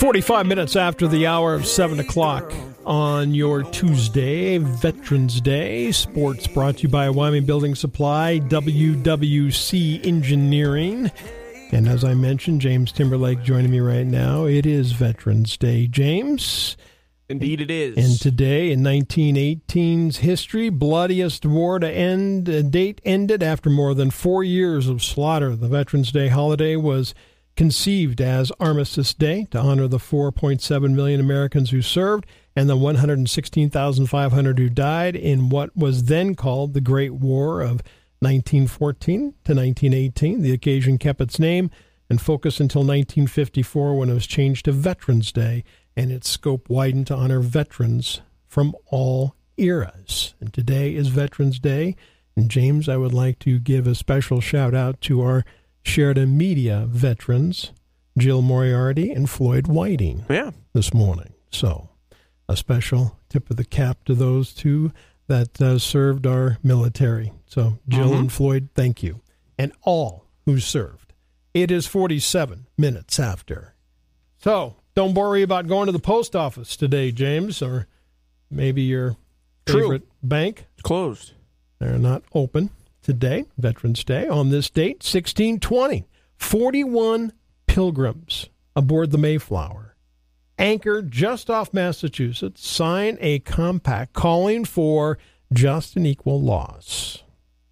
45 minutes after the hour of 7 o'clock on your Tuesday, Veterans Day. Sports brought to you by Wyoming Building Supply, WWC Engineering. And as I mentioned, James Timberlake joining me right now. It is Veterans Day, James. Indeed it is. And today, in 1918's history, bloodiest war to end. Date ended after more than 4 years of slaughter. The Veterans Day holiday was conceived as Armistice Day to honor the 4.7 million Americans who served and the 116,500 who died in what was then called the Great War of 1914 to 1918. The occasion kept its name and focus until 1954 when it was changed to Veterans Day, and its scope widened to honor veterans from all eras. And today is Veterans Day. And James, I would like to give a special shout out to our Sheridan Media veterans, Jill Moriarty and Floyd Whiting, this morning. So a special tip of the cap to those two that served our military. So Jill and Floyd, thank you. And all who served. It is 47 minutes after. So don't worry about going to the post office today, James, or maybe your favorite bank. It's closed. They're not open today, Veterans Day. On this date, 1620, 41 pilgrims aboard the Mayflower, anchored just off Massachusetts, sign a compact calling for just and equal laws.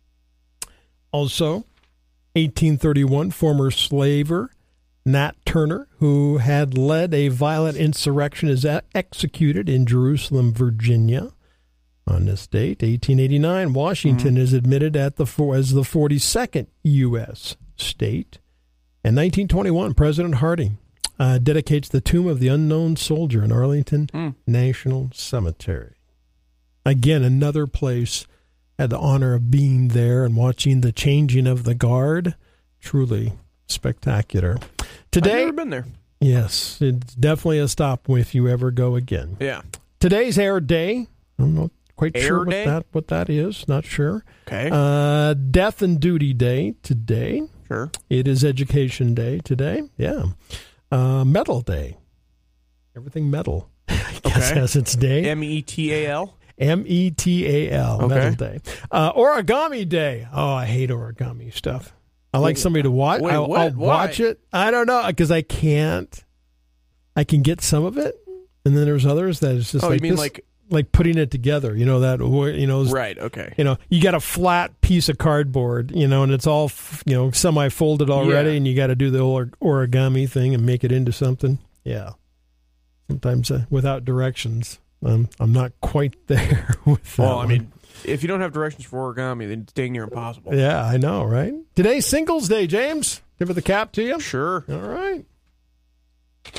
Also, 1831, former slaver Nat Turner, who had led a violent insurrection, is executed in Jerusalem, Virginia. On this date, 1889, Washington is admitted as the 42nd U.S. state. And 1921, President Harding dedicates the Tomb of the Unknown Soldier in Arlington National Cemetery. Again, another place had the honor of being there and watching the changing of the guard. Truly spectacular. Today, I've never been there. Yes, it's definitely a stop if you ever go again. Yeah. Today's Air Day. I'm not quite Air sure Day? what that is. Not sure. Okay. Death and Duty Day today. Sure. It is Education Day today. Yeah. Metal Day. Everything metal, I guess, has its day. M-E-T-A-L? M-E-T-A-L. Okay. Metal Day. Origami Day. Oh, I hate origami stuff. I like somebody to watch. Wait, I'll watch it. I don't know, because I can't. I can get some of it, and then there's others that is just like you mean this, like putting it together. You know that. Right. Okay. You got a flat piece of cardboard. And it's all semi-folded already, and you got to do the origami thing and make it into something. Yeah. Sometimes without directions, I'm not quite there with that. Well, I mean, if you don't have directions for origami, then it's dang near impossible. Yeah, I know, right? Today's Singles Day, James. Give it the cap to you. Sure. All right. Do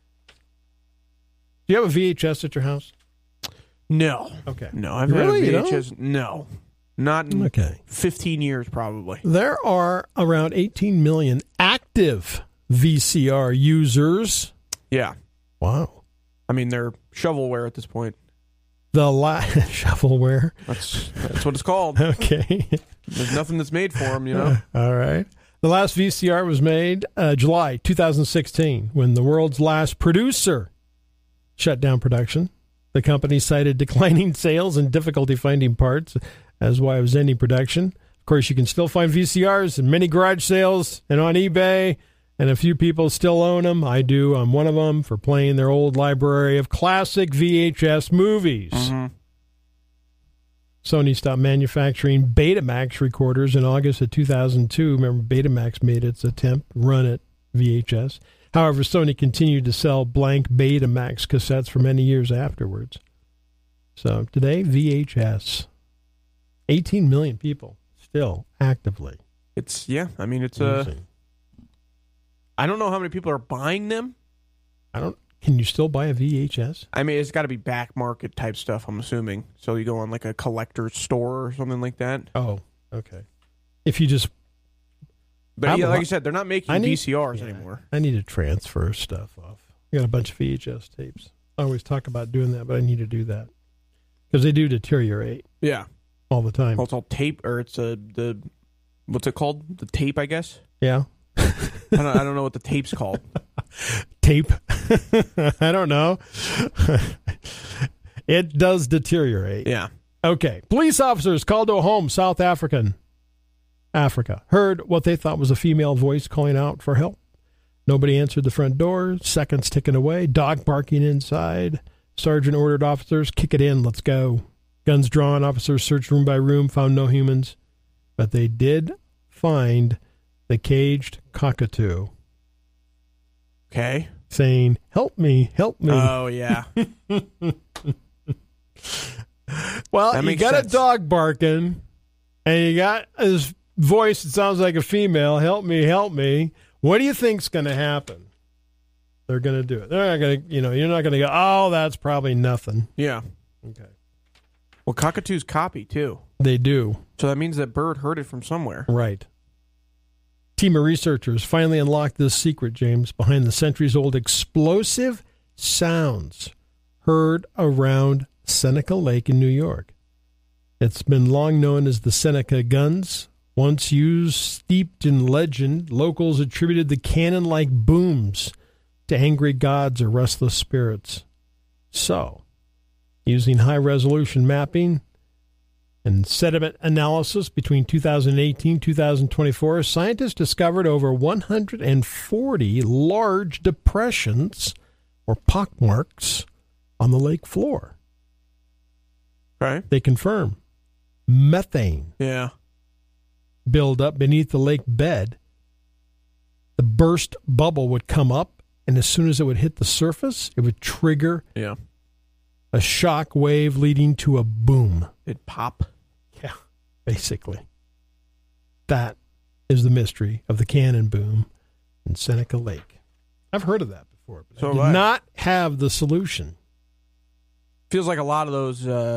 you have a VHS at your house? No. Okay. No, I've Really? had a VHS. No. Not in Okay. 15 years, probably. There are around 18 million active VCR users. Yeah. Wow. I mean, they're shovelware at this point. Shovelware. That's what it's called. Okay. There's nothing that's made for them, All right. The last VCR was made July 2016 when the world's last producer shut down production. The company cited declining sales and difficulty finding parts as why it was ending production. Of course, you can still find VCRs in many garage sales and on eBay, and a few people still own them. I do. I'm one of them for playing their old library of classic VHS movies. Mm-hmm. Sony stopped manufacturing Betamax recorders in August of 2002. Remember, Betamax made its attempt to run at VHS. However, Sony continued to sell blank Betamax cassettes for many years afterwards. So today, VHS. 18 million people still actively. It's I mean, it's using. I don't know how many people are buying them. Can you still buy a VHS? I mean, it's got to be back market type stuff, I'm assuming. So you go on like a collector's store or something like that. Oh, okay. If you just... But like you said, they're not making VCRs anymore. I need to transfer stuff off. I got a bunch of VHS tapes. I always talk about doing that, but I need to do that. Because they do deteriorate. Yeah. All the time. Well, it's all tape, or it's the... What's it called? The tape, I guess? Yeah. I don't know what the tape's called. tape. I don't know. It does deteriorate. Yeah. Okay. Police officers called to a home, South Africa, heard what they thought was a female voice calling out for help. Nobody answered the front door. Seconds ticking away. Dog barking inside. Sergeant ordered officers, kick it in. Let's go. Guns drawn. Officers searched room by room. Found no humans. But they did find the caged cockatoo. Okay. Saying, help me, help me. Oh, yeah. Well, you got sense. a dog barking, and you got his voice that sounds like a female, help me, help me. What do you think's going to happen? They're going to do it. They're not going to, you're not going to go, oh, that's probably nothing. Yeah. Okay. Well, cockatoos copy, too. They do. So that means that bird heard it from somewhere. Right. Team of researchers finally unlocked this secret, James, behind the centuries-old explosive sounds heard around Seneca Lake in New York. It's been long known as the Seneca Guns. Once used, steeped in legend, locals attributed the cannon-like booms to angry gods or restless spirits. So, using high-resolution mapping and sediment analysis between 2018 and 2024, scientists discovered over 140 large depressions or pockmarks on the lake floor. Right. They confirm methane Yeah. build up beneath the lake bed. The burst bubble would come up, and as soon as it would hit the surface, it would trigger a shock wave leading to a boom. It'd pop. Yeah, basically. That is the mystery of the cannon boom in Seneca Lake. I've heard of that before, but So I have did I. not have the solution. Feels like a lot of those,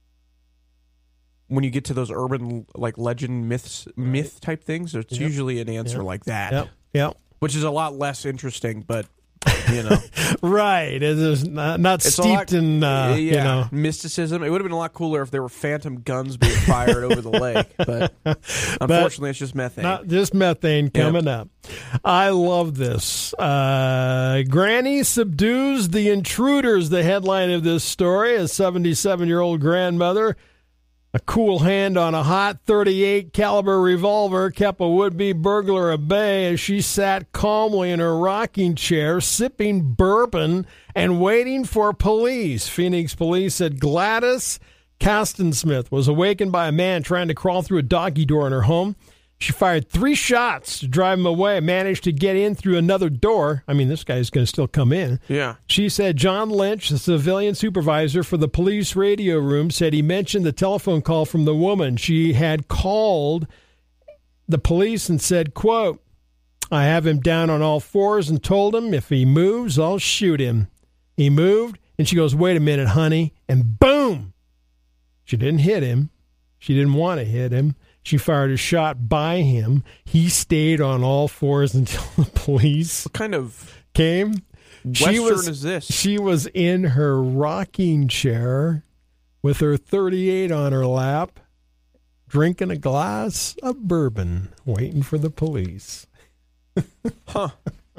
when you get to those urban, like, legend myth type things, it's Yep. usually an answer like that. Yep. Which is a lot less interesting, but, you know. Right. It is not It's a steeped lot- in, mysticism. It would have been a lot cooler if there were phantom guns being fired over the lake, but unfortunately it's just methane. Not just methane coming up. I love this. Granny subdues the intruders, the headline of this story. A 77-year-old grandmother, a cool hand on a hot .38 caliber revolver, kept a would-be burglar at bay as she sat calmly in her rocking chair, sipping bourbon and waiting for police. Phoenix police said Gladys Castensmith was awakened by a man trying to crawl through a doggy door in her home. She fired 3 shots to drive him away, managed to get in through another door. I mean, this guy's going to still come in. Yeah. She said John Lynch, the civilian supervisor for the police radio room, said he mentioned the telephone call from the woman. She had called the police and said, quote, I have him down on all fours and told him if he moves, I'll shoot him. He moved, and she goes, wait a minute, honey, and boom! She didn't hit him. She didn't want to hit him. She fired a shot by him. He stayed on all fours until the police What kind of came. Western is this? She was in her rocking chair with her .38 on her lap, drinking a glass of bourbon, waiting for the police. Huh.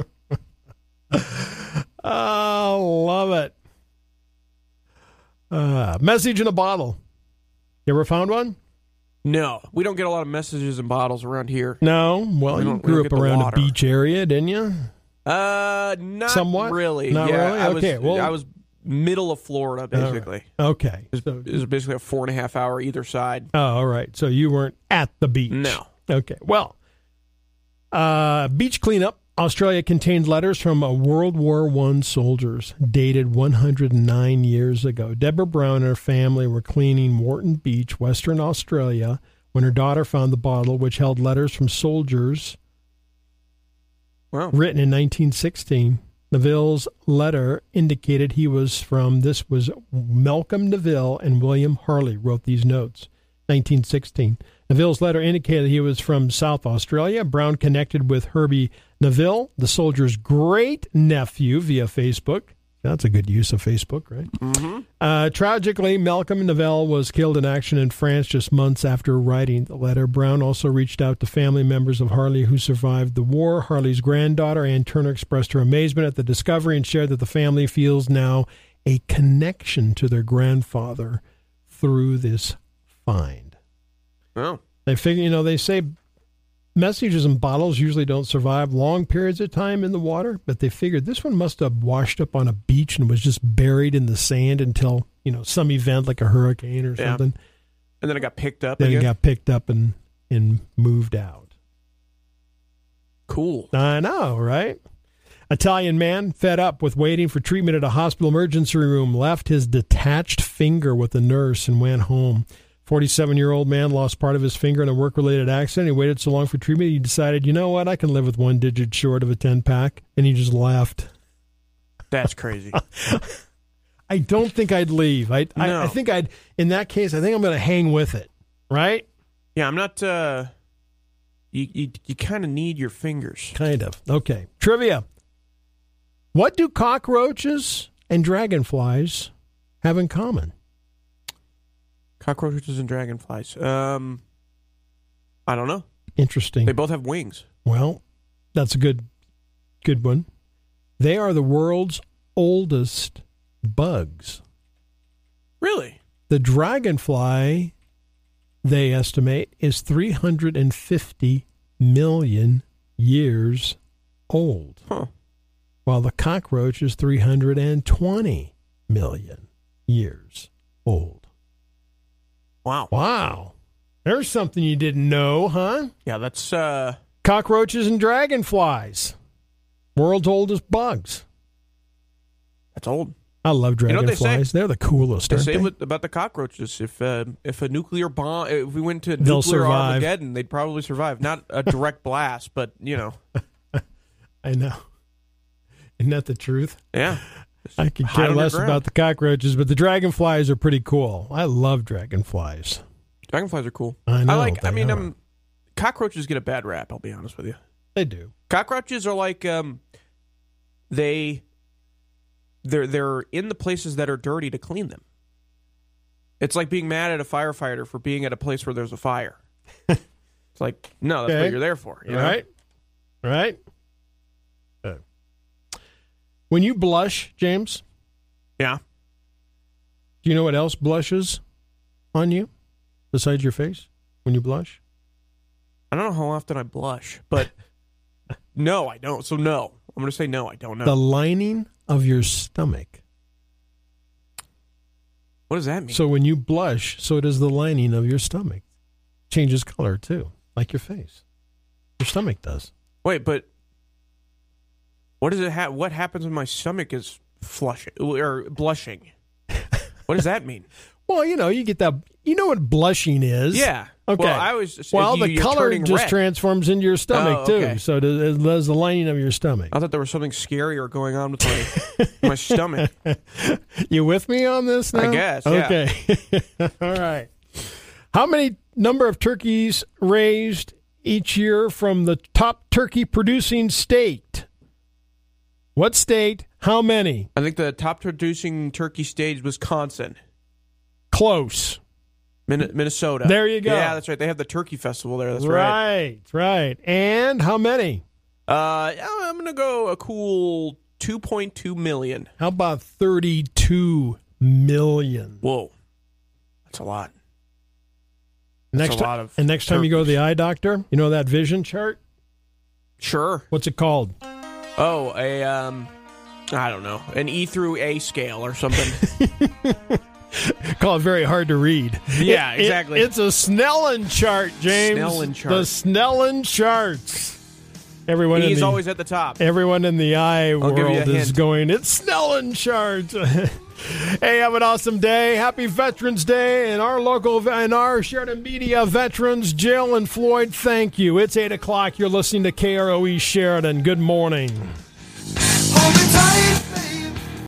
Oh, love it. Message in a bottle. You ever found one? No, we don't get a lot of messages in bottles around here. No? Well, We you don't grew get up the around a water. beach area, didn't you? Not Somewhat? really. Not yeah, really? I Okay, well- I was middle of Florida, basically. Okay. It was basically a 4.5 hour either side. Oh, all right. So you weren't at the beach. No. Okay. Well, beach cleanup. Australia contained letters from World War I soldiers dated 109 years ago. Deborah Brown and her family were cleaning Moreton Beach, Western Australia, when her daughter found the bottle, which held letters from soldiers Wow. written in 1916. Neville's letter indicated this was Malcolm Neville and William Harley wrote these notes. 1916. Neville's letter indicated he was from South Australia. Brown connected with Herbie Neville, the soldier's great-nephew, via Facebook. That's a good use of Facebook, right? Mm-hmm. Tragically, Malcolm Nivelle was killed in action in France just months after writing the letter. Brown also reached out to family members of Harley who survived the war. Harley's granddaughter, Ann Turner, expressed her amazement at the discovery and shared that the family feels now a connection to their grandfather through this find. Oh. They figure, they say messages in bottles usually don't survive long periods of time in the water, but they figured this one must have washed up on a beach and was just buried in the sand until, some event like a hurricane or something. And then it got picked up Then again? it got picked up and moved out. Cool. I know, right? Italian man, fed up with waiting for treatment at a hospital emergency room, left his detached finger with a nurse and went home. 47-year-old man lost part of his finger in a work-related accident. He waited so long for treatment, he decided, you know what, I can live with one digit short of a 10-pack, and he just left. That's crazy. I don't think I'd leave. No. I think in that case, I think I'm going to hang with it, right? Yeah, I'm not, you kind of need your fingers. Kind of. Okay. Trivia. What do cockroaches and dragonflies have in common? Cockroaches and dragonflies. I don't know. Interesting. They both have wings. Well, that's a good one. They are the world's oldest bugs. Really? The dragonfly, they estimate, is 350 million years old. Huh. While the cockroach is 320 million years old. Wow. Wow. There's something you didn't know, huh? Yeah, that's, Cockroaches and dragonflies. World's oldest bugs. that's old. I love You know what they dragonflies. say? They're the coolest, They aren't say they? about the cockroaches, if a nuclear bomb, if we went to They'll nuclear survive. Armageddon, they'd probably survive. Not a direct blast, but, I know. Isn't that the truth? yeah. I could Hide care less underground. about the cockroaches, but the dragonflies are pretty cool. I love dragonflies. Dragonflies are cool. I know. they are. Cockroaches get a bad rap, I'll be honest with you. They do. Cockroaches are like, they're in the places that are dirty to clean them. It's like being mad at a firefighter for being at a place where there's a fire. It's like, no, that's Okay. what you're there for. You know? Right? Right? When you blush, James, Yeah. do you know what else blushes on you besides your face when you blush? I don't know how often I blush, but no, I don't. So no. I'm going to say no, I don't know. The lining of your stomach. What does that mean? So when you blush, so does the lining of your stomach. Changes color too, like your face. Your stomach does. Wait, but what does it what happens when my stomach is flushing or blushing? What does that mean? Well, you get that. You know what blushing is. Yeah. Okay. Well, I was just, the color turning just red. transforms into your stomach, Oh, too. okay. So does the lining of your stomach. I thought there was something scarier going on with my stomach. You with me on this now? I guess, yeah. Okay. All right. How many number of turkeys raised each year from the top turkey producing state? What state? How many? I think the top producing turkey state is Wisconsin. Close. Minnesota. There you go. Yeah, that's right. They have the turkey festival there. That's right. Right. And how many? I'm going to go a cool 2.2 million. How about 32 million? Whoa. That's a lot. Next a lot of and next time you go to the eye doctor, you know that vision chart? Sure. What's it called? Oh, I don't know, an E through A scale or something. Call it very hard to read. Yeah, exactly. It's a Snellen chart, James. Snellen chart. The Snellen charts. Everyone He's always at the top. Everyone in the eye I'll give you a world is hint. going, it's Snellen charts. Hey, have an awesome day. Happy Veterans Day. And our Sheridan Media veterans, Jill and Floyd, thank you. It's 8 o'clock. You're listening to KROE Sheridan. Good morning.